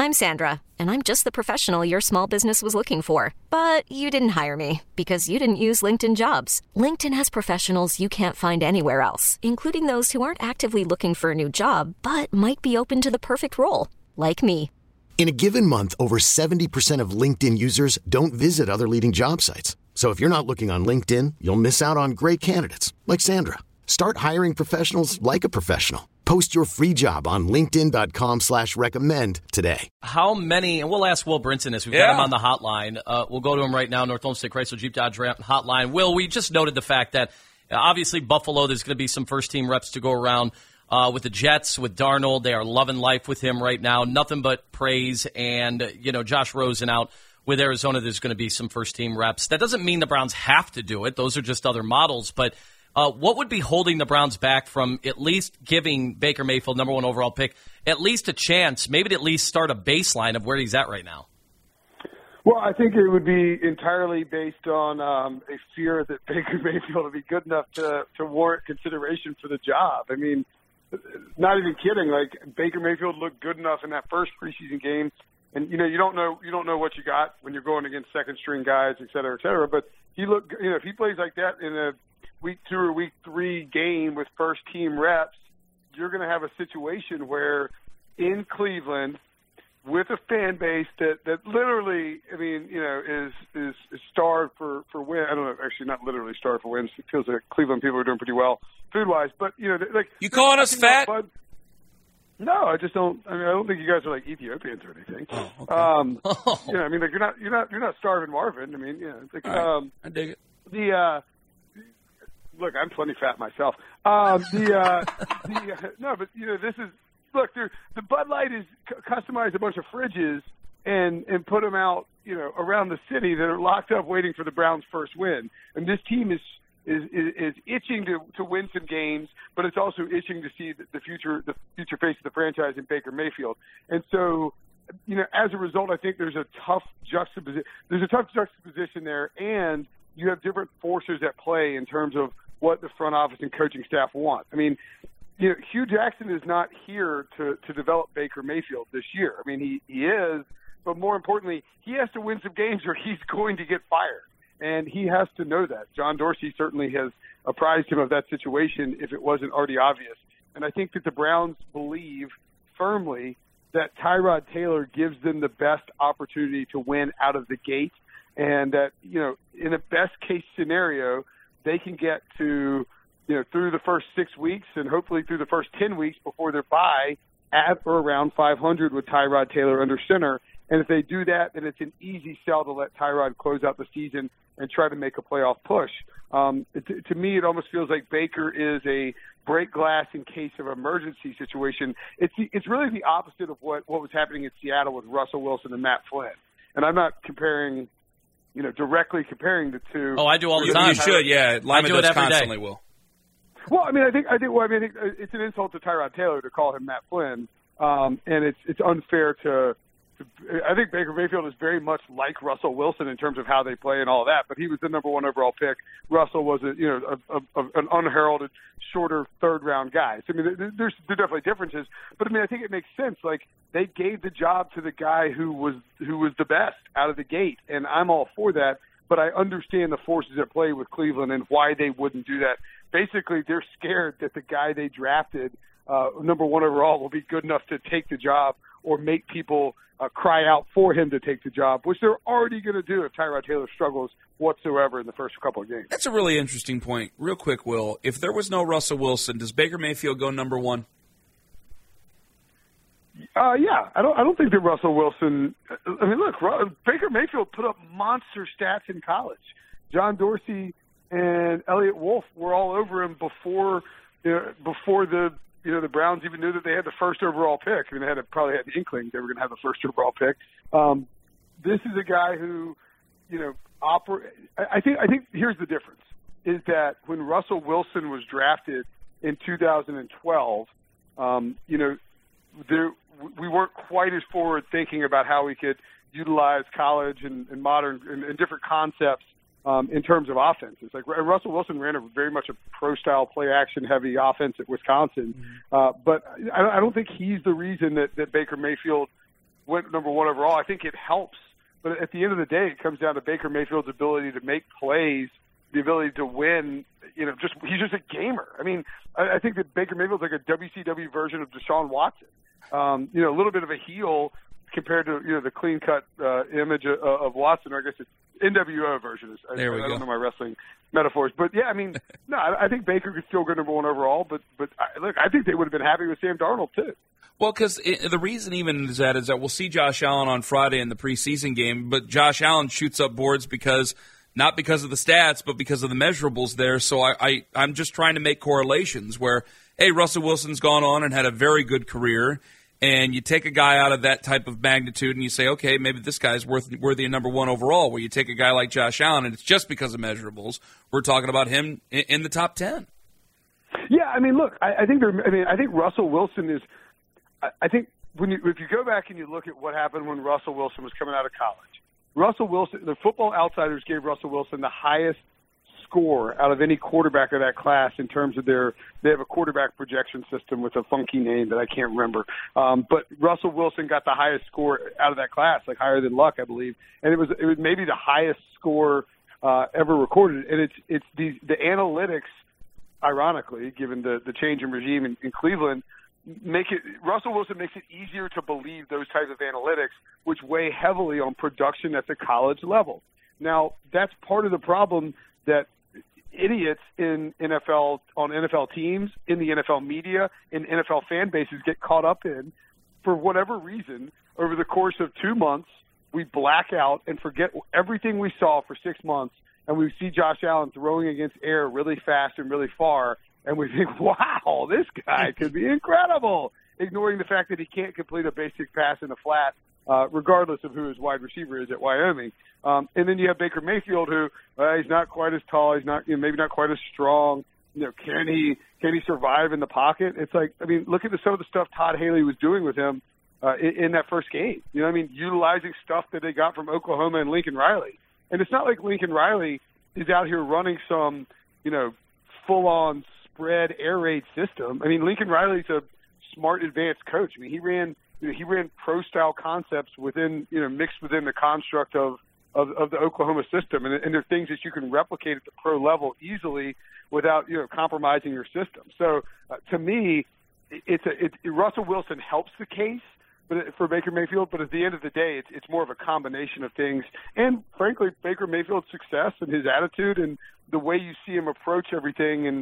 I'm Sandra, and I'm just the professional your small business was looking for. But you didn't hire me because you didn't use LinkedIn Jobs. LinkedIn has professionals you can't find anywhere else, including those who aren't actively looking for a new job, but might be open to the perfect role, like me. In a given month, over 70% of LinkedIn users don't visit other leading job sites. So if you're not looking on LinkedIn, you'll miss out on great candidates like Sandra. Start hiring professionals like a professional. Post your free job on linkedin.com/recommend today. How many, and we'll ask Will Brinson this. We've got him on the hotline. We'll go to him right now, North Olmsted Chrysler Jeep Dodge Ram hotline. Will, we just noted the fact that obviously Buffalo, there's going to be some first-team reps to go around with the Jets, with Darnold. They are loving life with him right now. Nothing but praise. And, Josh Rosen out with Arizona, there's going to be some first-team reps. That doesn't mean the Browns have to do it. Those are just other models. But what would be holding the Browns back from at least giving Baker Mayfield, number 1 overall pick, at least a chance, maybe to at least start a baseline of where he's at right now? Well, I think it would be entirely based on a fear that Baker Mayfield would be good enough to warrant consideration for the job. I mean, not even kidding. Like, Baker Mayfield looked good enough in that first preseason game, and you don't know what you got when you're going against second string guys, et cetera, et cetera. But he looked, if he plays like that in a week 2 or week 3 game with first team reps, you're going to have a situation where in Cleveland with a fan base that literally, I mean, is starved for win. I don't know, actually not literally starved for wins. It feels like Cleveland people are doing pretty well food-wise, but like you calling us fat? No, I just don't. I mean, I don't think you guys are like Ethiopians or anything. Oh, okay. I mean, like you're not starving Marvin. I mean, it's like, right. I dig it. Look, I'm plenty fat myself. No, but this is look. The Bud Light is customized a bunch of fridges and put them out, around the city that are locked up waiting for the Browns' first win. And this team is itching to win some games, but it's also itching to see the future face of the franchise in Baker Mayfield. And so, as a result, I think there's a tough juxtaposition. There's a tough juxtaposition there, and you have different forces at play in terms of what the front office and coaching staff want. I mean, Hugh Jackson is not here to develop Baker Mayfield this year. I mean, he is, but more importantly, he has to win some games or he's going to get fired. And he has to know that. John Dorsey certainly has apprised him of that situation if it wasn't already obvious. And I think that the Browns believe firmly that Tyrod Taylor gives them the best opportunity to win out of the gate, and that, in a best-case scenario, they can get to, through the first 6 weeks and hopefully through the first 10 weeks before their bye at or around 500 with Tyrod Taylor under center. And if they do that, then it's an easy sell to let Tyrod close out the season and try to make a playoff push. To me, it almost feels like Baker is a break glass in case of emergency situation. It's really the opposite of what was happening in Seattle with Russell Wilson and Matt Flynn. And I'm not directly comparing the two. Oh, I do all the time. You should, yeah. Lyman does constantly, Will. Well, I think it's an insult to Tyrod Taylor to call him Matt Flynn, and it's unfair to. I think Baker Mayfield is very much like Russell Wilson in terms of how they play and all that, but he was the number 1 overall pick. Russell was an unheralded, shorter third-round guy. So, I mean, there's definitely differences, but I think it makes sense. Like, they gave the job to the guy who was the best out of the gate, and I'm all for that. But I understand the forces at play with Cleveland and why they wouldn't do that. Basically, they're scared that the guy they drafted, number 1 overall, will be good enough to take the job or make people cry out for him to take the job, which they're already going to do if Tyrod Taylor struggles whatsoever in the first couple of games. That's a really interesting point. Real quick, Will, if there was no Russell Wilson, does Baker Mayfield go number 1? Yeah, I don't think that Russell Wilson. I mean, look, Baker Mayfield put up monster stats in college. John Dorsey and Elliott Wolf were all over him before the Browns even knew that they had the first overall pick. I mean, they probably had the inkling they were going to have the first overall pick. This is a guy who, I think here's the difference, is that when Russell Wilson was drafted in 2012, we weren't quite as forward thinking about how we could utilize college and modern and different concepts in terms of offenses. Like Russell Wilson ran very much a pro-style play-action heavy offense at Wisconsin, but I don't think he's the reason that Baker Mayfield went number one overall. I think it helps. But at the end of the day, it comes down to Baker Mayfield's ability to make plays, the ability to win. He's just a gamer. I mean, I think that Baker Mayfield's like a WCW version of Deshaun Watson. A little bit of a heel compared to the clean-cut image of Watson, or I guess it's NWO version. I don't know my wrestling metaphors. But, yeah, I mean, no, I think Baker could still go number one overall. But I think they would have been happy with Sam Darnold, too. Well, because the reason even is that we'll see Josh Allen on Friday in the preseason game, but Josh Allen shoots up boards not because of the stats, but because of the measurables there. So I'm just trying to make correlations where, hey, Russell Wilson's gone on and had a very good career, and you take a guy out of that type of magnitude and you say, okay, maybe this guy's worthy of number one overall, where you take a guy like Josh Allen and it's just because of measurables. We're talking about him in the top 10. Yeah, I mean, look, I think Russell Wilson is – I think if you go back and you look at what happened when Russell Wilson was coming out of college, Russell Wilson, the Football Outsiders gave Russell Wilson the highest score out of any quarterback of that class in terms of they have a quarterback projection system with a funky name that I can't remember. But Russell Wilson got the highest score out of that class, like higher than Luck, I believe. And it was maybe the highest score ever recorded. And it's the analytics, ironically, given the change in regime in Cleveland, Russell Wilson makes it easier to believe those types of analytics, which weigh heavily on production at the college level. Now, that's part of the problem that idiots in NFL, on NFL teams, in the NFL media, in NFL fan bases get caught up in. For whatever reason, over the course of 2 months, we black out and forget everything we saw for 6 months, and we see Josh Allen throwing against air really fast and really far, and we think, wow, this guy could be incredible, ignoring the fact that he can't complete a basic pass in a flat, regardless of who his wide receiver is at Wyoming. And then you have Baker Mayfield, who he's not quite as tall, he's not maybe not quite as strong. Can he survive in the pocket? It's like, I mean, look at some of the stuff Todd Haley was doing with him in that first game. Utilizing stuff that they got from Oklahoma and Lincoln Riley. And it's not like Lincoln Riley is out here running some, full-on spread air raid system. I mean, Lincoln Riley's a smart, advanced coach. I mean, he ran pro-style concepts mixed within the construct of the Oklahoma system, and there are things that you can replicate at the pro level easily without compromising your system. So to me, Russell Wilson helps the case for Baker Mayfield, but at the end of the day, it's more of a combination of things. And frankly, Baker Mayfield's success and his attitude and the way you see him approach everything, and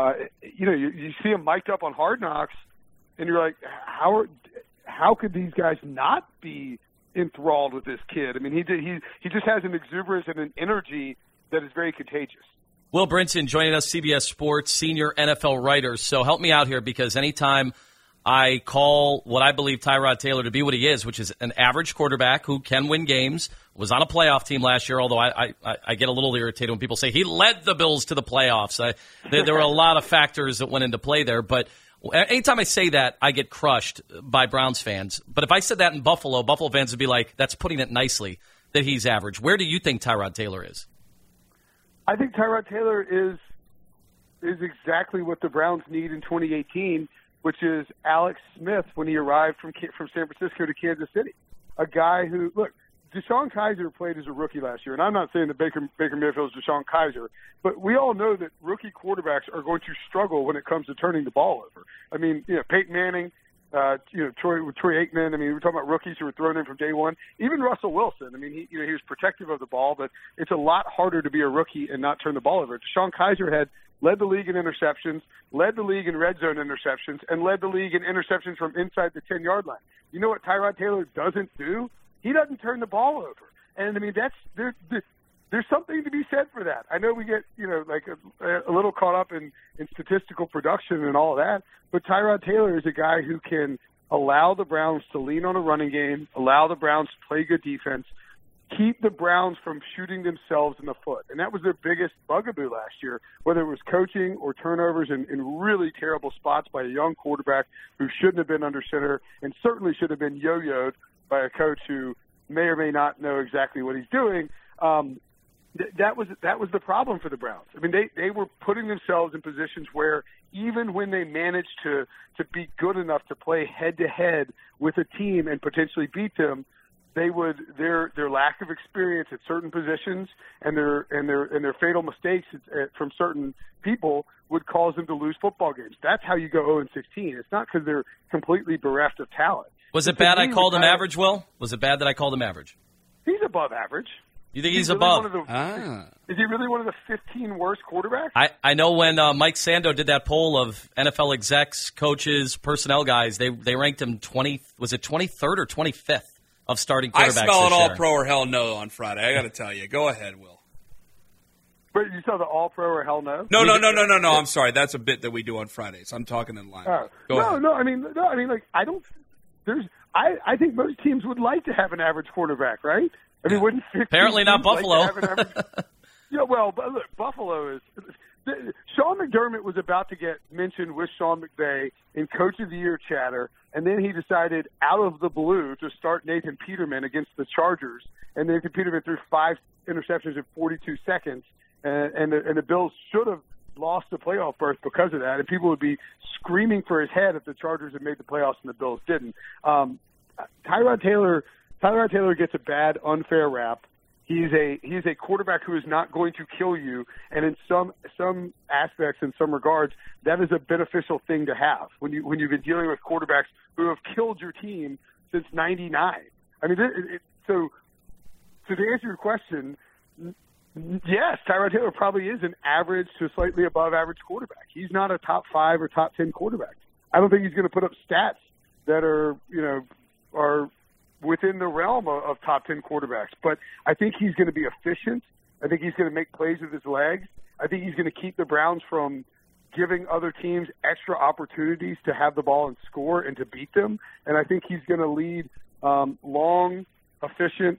you see him mic'd up on Hard Knocks, and you're like, how could these guys not be enthralled with this kid? I mean, he just has an exuberance and an energy that is very contagious. Will Brinson joining us, CBS Sports senior NFL writer. So help me out here, because anytime I call what I believe Tyrod Taylor to be what he is, which is an average quarterback who can win games, was on a playoff team last year, although I get a little irritated when people say he led the Bills to the playoffs. There were a lot of factors that went into play there, but anytime I say that, I get crushed by Browns fans. But if I said that in Buffalo fans would be like, that's putting it nicely, that he's average. Where do you think Tyrod Taylor is? I think Tyrod Taylor is exactly what the Browns need in 2018, which is Alex Smith when he arrived from San Francisco to Kansas City. A guy who, look, Deshaun Kaiser played as a rookie last year, and I'm not saying that Baker Mayfield is Deshaun Kaiser, but we all know that rookie quarterbacks are going to struggle when it comes to turning the ball over. I mean, Peyton Manning, Troy Aikman. I mean, we're talking about rookies who were thrown in from day one. Even Russell Wilson. I mean, he was protective of the ball, but it's a lot harder to be a rookie and not turn the ball over. Deshaun Kaiser had led the league in interceptions, led the league in red zone interceptions, and led the league in interceptions from inside the 10-yard line. You know what Tyrod Taylor doesn't do? He doesn't turn the ball over. And, I mean, there's something to be said for that. I know we get, a little caught up in statistical production and all of that, but Tyrod Taylor is a guy who can allow the Browns to lean on a running game, allow the Browns to play good defense, keep the Browns from shooting themselves in the foot. And that was their biggest bugaboo last year, whether it was coaching or turnovers in really terrible spots by a young quarterback who shouldn't have been under center and certainly should have been yo-yoed by a coach who may or may not know exactly what he's doing. that was the problem for the Browns. I mean, they were putting themselves in positions where even when they managed to be good enough to play head-to-head with a team and potentially beat them, their lack of experience at certain positions and their fatal mistakes from certain people would cause them to lose football games. That's how you go 0-16. It's not because they're completely bereft of talent. Was it bad I called him average, Will? Was it bad that I called him average? He's above average. You think he's above? Is he really one of the 15 worst quarterbacks? I know when Mike Sando did that poll of NFL execs, coaches, personnel guys, they ranked him 20. Was it 23rd or 25th of starting quarterbacks? I smell an all-pro or hell no on Friday. I got to tell you. Go ahead, Will. But you saw the all-pro or hell no? No. I'm sorry. That's a bit that we do on Fridays. I'm talking in line. Go ahead. I mean, like I don't. I think most teams would like to have an average quarterback, right? I mean, wouldn't apparently not Buffalo. Like well, but look, Buffalo is. Sean McDermott was about to get mentioned with Sean McVay in Coach of the Year chatter, and then he decided out of the blue to start Nathan Peterman against the Chargers, and Nathan Peterman threw 5 interceptions in 42 seconds, and the Bills should have lost the playoff berth because of that, and people would be screaming for his head if the Chargers had made the playoffs and the Bills didn't. Tyrod Taylor gets a bad, unfair rap. He's a quarterback who is not going to kill you, and in some aspects, in some regards, that is a beneficial thing to have when you've been dealing with quarterbacks who have killed your team since '99. I mean, so to answer your question, yes, Tyrod Taylor probably is an average to slightly above average quarterback. He's not a top 5 or top 10 quarterback. I don't think he's going to put up stats that are within the realm of top 10 quarterbacks. But I think he's going to be efficient. I think he's going to make plays with his legs. I think he's going to keep the Browns from giving other teams extra opportunities to have the ball and score and to beat them. And I think he's going to lead long, efficient,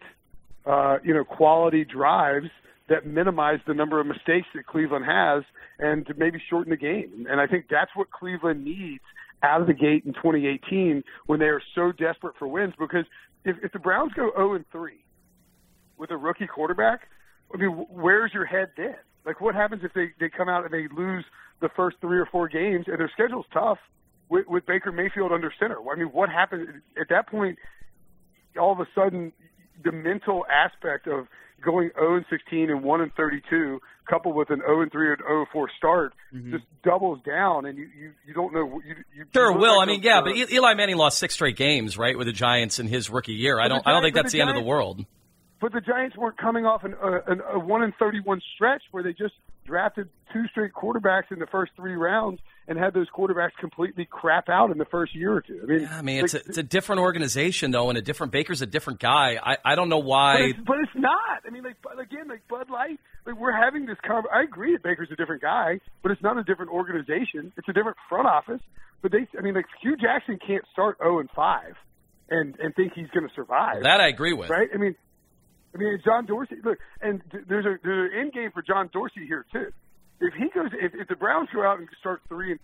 quality drives that minimize the number of mistakes that Cleveland has and to maybe shorten the game. And I think that's what Cleveland needs out of the gate in 2018 when they are so desperate for wins, because if the Browns go 0-3 with a rookie quarterback, I mean, where's your head then? Like, what happens if they come out and they lose the first 3 or 4 games and their schedule's tough with Baker Mayfield under center? I mean, what happens at that point? All of a sudden, the mental aspect of going 0-16 and 1-32, coupled with an 0-3 or 0-4 start, just doubles down, and you don't know. Sure, Will. I mean, yeah, but Eli Manning lost 6 straight games, right, with the Giants in his rookie year. I don't think that's the end of the world. But the Giants weren't coming off a 1-31 stretch where they just drafted 2 straight quarterbacks in the first 3 rounds and had those quarterbacks completely crap out in the first year or two. I mean, it's a different organization, though, and Baker's a different guy. I don't know why. But it's not. I mean, like Bud Light, we're having this conversation. I agree that Baker's a different guy, but it's not a different organization. It's a different front office. But Hugh Jackson can't start 0-5 and think he's going to survive. That I agree with. Right? I mean, John Dorsey. Look, and there's an end game for John Dorsey here too. If the Browns go out and start 3-3,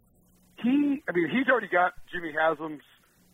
he's already got Jimmy Haslam's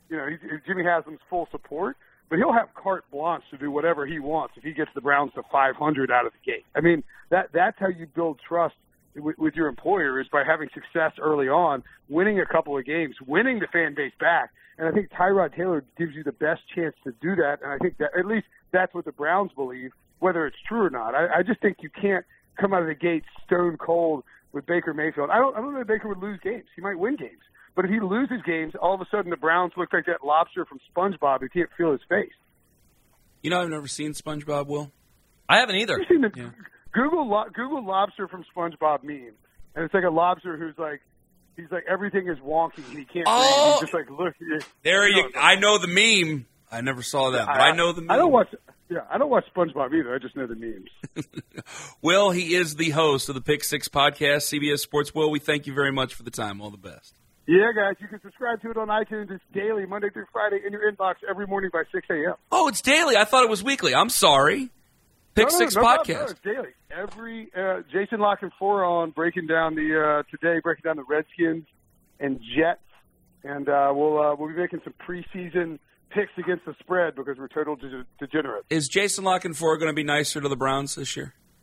full support, but he'll have carte blanche to do whatever he wants if he gets the Browns to 500 out of the gate. I mean, that's how you build trust with your employer, is by having success early on, winning a couple of games, winning the fan base back. And I think Tyrod Taylor gives you the best chance to do that. And I think that at least that's what the Browns believe, whether it's true or not. I just think you can't come out of the gate stone cold with Baker Mayfield. I don't know that Baker would lose games. He might win games. But if he loses games, all of a sudden the Browns look like that lobster from SpongeBob who can't feel his face. You know, I've never seen SpongeBob, Will. I haven't either. Google lobster from SpongeBob meme, and it's like a lobster who's like, he's like, everything is wonky and he can't breathe. He's just like, look. There you go. I know the meme. I never saw that, but I know the meme. I don't watch SpongeBob either. I just know the memes. Will, he is the host of the Pick Six podcast, CBS Sports. Will, we thank you very much for the time. All the best. Yeah, guys, you can subscribe to it on iTunes. It's daily, Monday through Friday, in your inbox every morning by 6 a.m. Oh, it's daily. I thought it was weekly. I'm sorry. Pick Six podcast. No, it's daily. Every Jason La Canfora breaking down the Redskins and Jets, and we'll be making some preseason picks against the spread because we're total degenerates. Is Jason La Canfora going to be nicer to the Browns this year?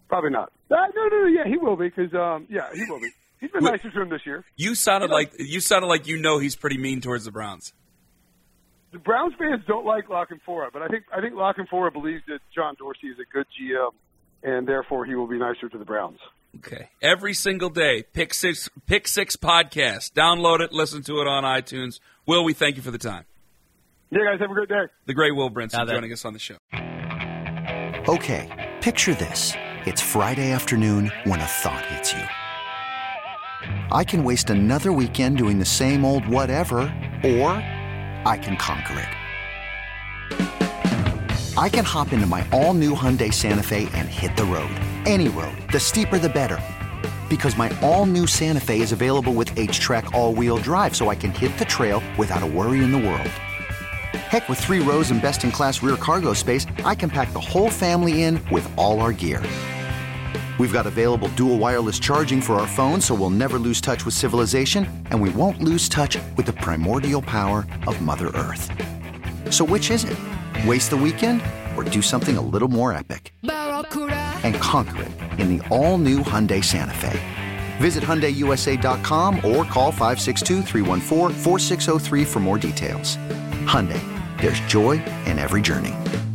Probably not. No, yeah, he will be because he will be. He's been nicer to him this year. You sounded like he's pretty mean towards the Browns. The Browns fans don't like La Canfora, but I think La Canfora believes that John Dorsey is a good GM, and therefore he will be nicer to the Browns. Okay. Every single day, Pick Six podcast. Download it, listen to it on iTunes. Will, we thank you for the time. Yeah, guys, have a great day. The great Will Brinson joining us on the show. Okay, picture this. It's Friday afternoon when a thought hits you. I can waste another weekend doing the same old whatever, or I can conquer it. I can hop into my all-new Hyundai Santa Fe and hit the road. Any road. The steeper, the better. Because my all-new Santa Fe is available with H-Track all-wheel drive, so I can hit the trail without a worry in the world. Heck, with 3 rows and best-in-class rear cargo space, I can pack the whole family in with all our gear. We've got available dual wireless charging for our phones, so we'll never lose touch with civilization, and we won't lose touch with the primordial power of Mother Earth. So which is it? Waste the weekend or do something a little more epic? And conquer it in the all-new Hyundai Santa Fe. Visit HyundaiUSA.com or call 562-314-4603 for more details. Hyundai, there's joy in every journey.